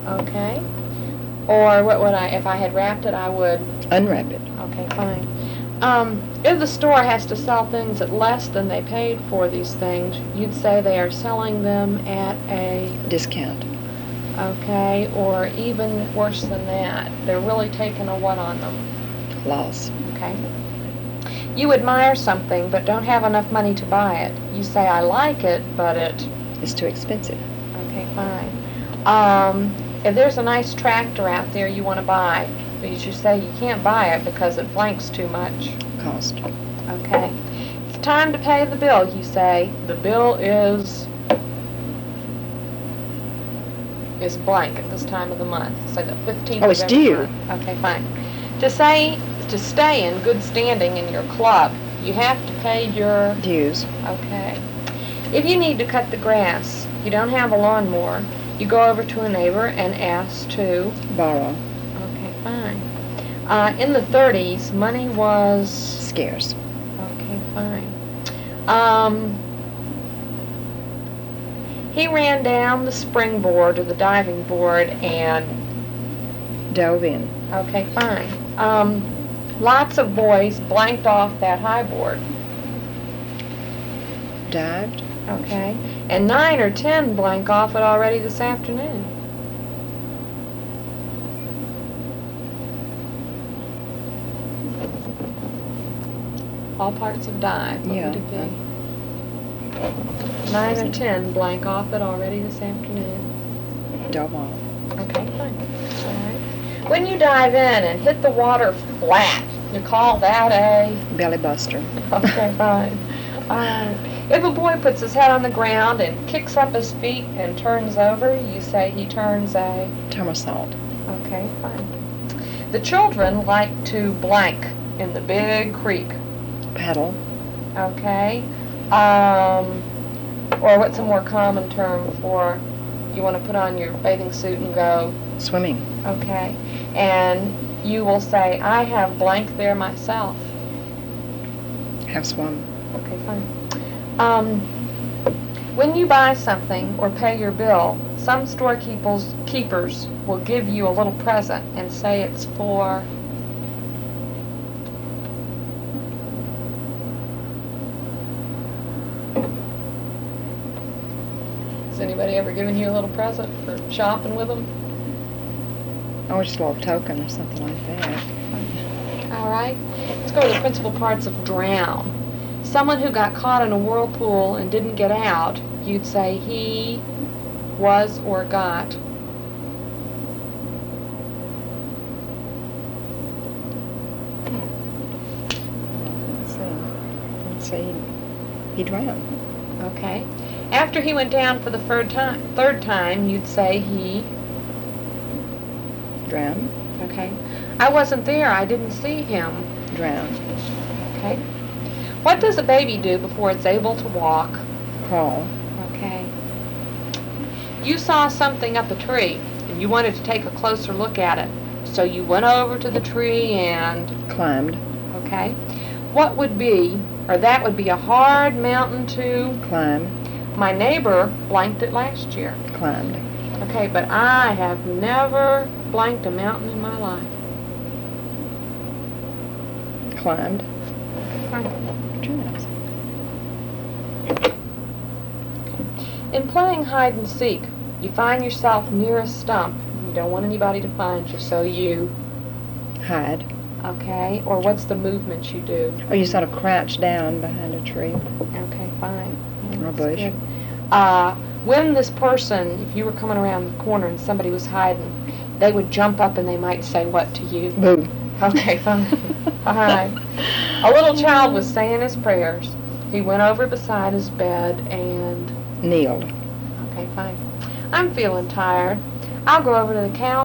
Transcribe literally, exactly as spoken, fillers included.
Okay. Or what would I, if I had wrapped it, I would? Unwrap it. Okay, fine. Um, if the store has to sell things at less than they paid for these things, you'd say they are selling them at a discount. Okay, or even worse than that, they're really taking a what on them? Loss. Okay. You admire something but don't have enough money to buy it. You say, I like it, but it... It's too expensive. Okay, fine. Um, if there's a nice tractor out there you want to buy, but you say you can't buy it because it blanks too much. Cost. Okay. It's time to pay the bill, you say. The bill is... is blank at this time of the month. Say the fifteenth Oh, it's of every due. month. Okay, fine. To say, to stay in good standing in your club, you have to pay your... dues. Okay. If you need to cut the grass, you don't have a lawnmower, you go over to a neighbor and ask to... Borrow. Okay, fine. Uh, in the thirties, money was... Scarce. Okay, fine. Um... He ran down the springboard or the diving board and... Dove in. Okay, fine. Um, lots of boys blanked off that high board. Dived. Okay. And nine or ten blank off it already this afternoon. All parts of dive. What Yeah. would it be? Nine or ten blank off it already this afternoon. Dove off. Okay, fine. All right. When you dive in and hit the water flat, you call that a... Belly buster. Okay, fine. All right. If a boy puts his head on the ground and kicks up his feet and turns over, you say he turns a... Somersault. Okay, fine. The children like to blank in the big creek. Paddle. Okay. Um, or what's a more common term for you want to put on your bathing suit and go? Swimming. Okay. And you will say, I have blank there myself. Have swum. Okay, fine. Um, when you buy something or pay your bill, some storekeepers keepers will give you a little present and say it's for... Has anybody ever given you a little present for shopping with them? Oh, just a little token or something like that. All right. Let's go to the principal parts of drown. Someone who got caught in a whirlpool and didn't get out, you'd say he was or got. Let's see. Let's see. He drowned. Okay. After he went down for the third time, third time, you'd say he... Drowned. Okay. I wasn't there. I didn't see him. Drowned. Okay. What does a baby do before it's able to walk? Crawl. Okay. You saw something up a tree, and you wanted to take a closer look at it. So you went over to the tree and... Climbed. Okay. What would be, or that would be a hard mountain to... Climb. My neighbor blanked it last year. Climbed. Okay, but I have never blanked a mountain in my life. Climbed. Fine. Drowned. In playing hide and seek, you find yourself near a stump. You don't want anybody to find you, so you... Hide. Okay, or what's the movement you do? Oh, you sort of crouch down behind a tree. Okay, fine. Or a That's bush. good. Uh, when this person, if you were coming around the corner and somebody was hiding, they would jump up and they might say what to you? Boo. Okay, fine. All right. A little child was saying his prayers. He went over beside his bed and... Kneeled. Okay, fine. I'm feeling tired. I'll go over to the couch